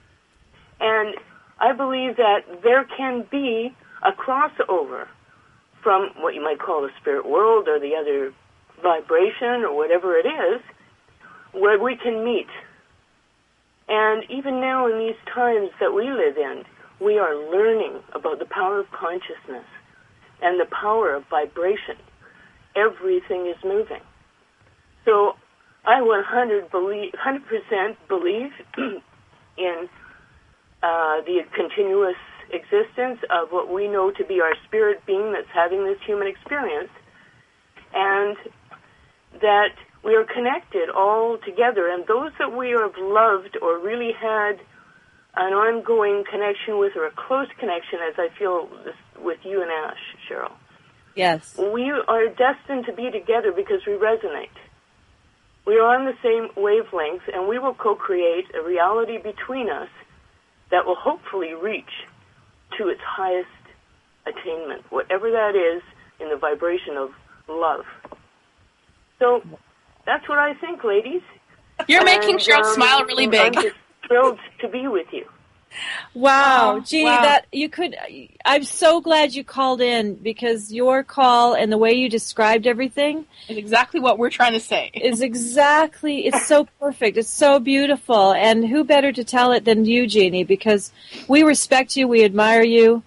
And I believe that there can be a crossover from what you might call the spirit world or the other vibration or whatever it is, where we can meet. And even now in these times that we live in, we are learning about the power of consciousness and the power of vibration. Everything is moving. So I 100% believe in the continuous existence of what we know to be our spirit being that's having this human experience, and that we are connected all together. And those that we have loved or really had an ongoing connection with, or a close connection, as I feel this with you and Ash, Cheryl. Yes. We are destined to be together because we resonate. We are on the same wavelength, and we will co-create a reality between us that will hopefully reach to its highest attainment, whatever that is, in the vibration of love. So that's what I think, ladies. You're making Cheryl smile really big. I'm just thrilled to be with you. Wow, Jeannie, wow. I'm so glad you called in, because your call and the way you described everything Is exactly what we're trying to say. it's so perfect. It's so beautiful. And who better to tell it than you, Jeannie, because we respect you, we admire you.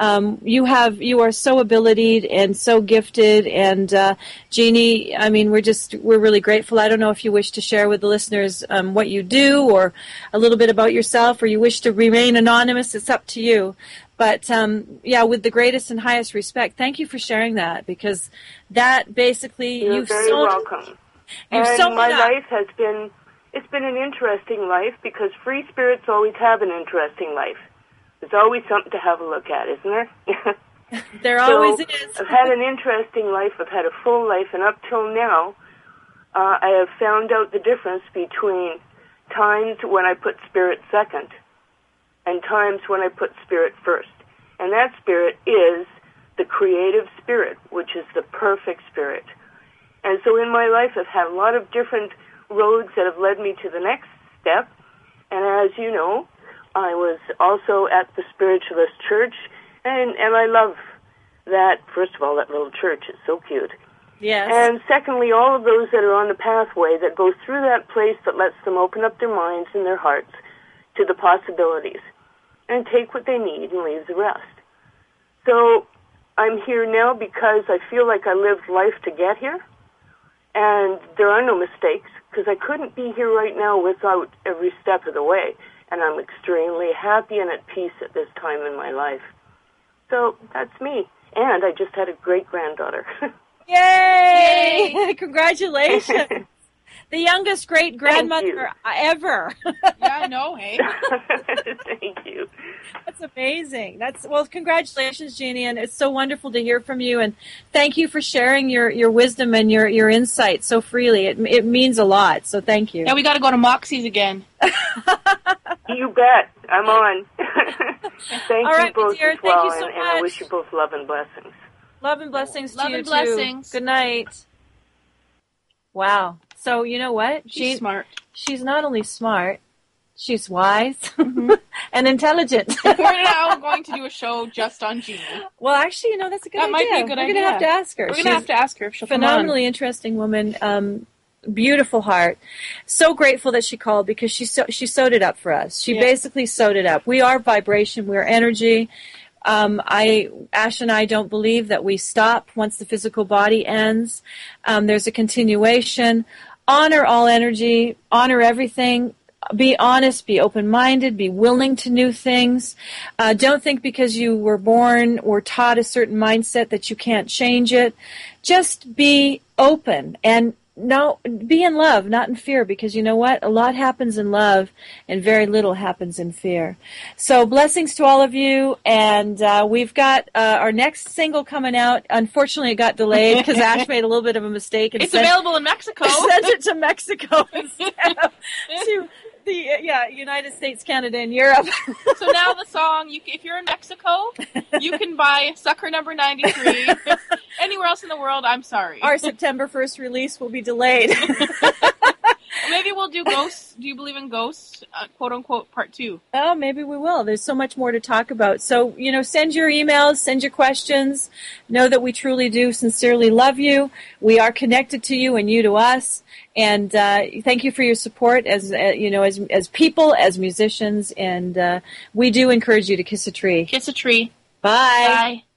You are so abilitied and so gifted, and Jeannie, I mean, we're really grateful. I don't know if you wish to share with the listeners what you do, or a little bit about yourself, or you wish to remain anonymous. It's up to you. But with the greatest and highest respect, thank you for sharing that, because that basically You're very welcome. And my life has been an interesting life, because free spirits always have an interesting life. There's always something to have a look at, isn't there? There always is. I've had an interesting life. I've had a full life, and up till now, I have found out the difference between times when I put spirit second and times when I put spirit first. And that spirit is the creative spirit, which is the perfect spirit. And so in my life, I've had a lot of different roads that have led me to the next step. And as you know, I was also at the Spiritualist Church, and I love that. First of all, that little church is so cute. Yes. And secondly, all of those that are on the pathway that go through that place that lets them open up their minds and their hearts to the possibilities and take what they need and leave the rest. So I'm here now because I feel like I lived life to get here, and there are no mistakes, because I couldn't be here right now without every step of the way. And I'm extremely happy and at peace at this time in my life. So that's me. And I just had a great-granddaughter. Yay! Yay! Congratulations. The youngest great-grandmother ever. Yeah, I know, hey? Thank you. That's amazing. Well, congratulations, Jeannie, and it's so wonderful to hear from you, and thank you for sharing your wisdom and your insight so freely. It means a lot, so thank you. Yeah, we got to go to Moxie's again. You bet. I'm on. Thank All right, you both dear. as well, Thank you so and I wish you both love and blessings. Love and blessings Love to you, and blessings. too. Good night. Wow. So, you know what? She's smart. She's not only smart, she's wise and intelligent. We're now going to do a show just on Jeannie. Well, actually, that's a good idea. That might be a good idea. We're going to have to ask her. We're going to have to ask her if she'll come on. Phenomenally interesting woman. Beautiful heart. So grateful that she called, because she sewed it up for us. She basically sewed it up. We are vibration. We're energy. Ash and I don't believe that we stop once the physical body ends. There's a continuation. Honor all energy. Honor everything. Be honest, be open-minded, be willing to new things. Don't think because you were born or taught a certain mindset that you can't change it. Just be open and be in love, not in fear, because you know what? A lot happens in love and very little happens in fear. So blessings to all of you, and we've got our next single coming out. Unfortunately, it got delayed because Ash made a little bit of a mistake. And it's available in Mexico. Sent it to Mexico instead of to the United States, Canada, and Europe. So now the song, if you're in Mexico, you can buy Sucker Number 93. Anywhere else in the world, I'm sorry. Our September 1st release will be delayed. Maybe we'll do Ghosts. Do you believe in Ghosts? Quote unquote part 2. Oh, maybe we will. There's so much more to talk about. So, send your emails, send your questions. Know that we truly do sincerely love you. We are connected to you and you to us. And thank you for your support as people, as musicians. And we do encourage you to kiss a tree. Kiss a tree. Bye. Bye.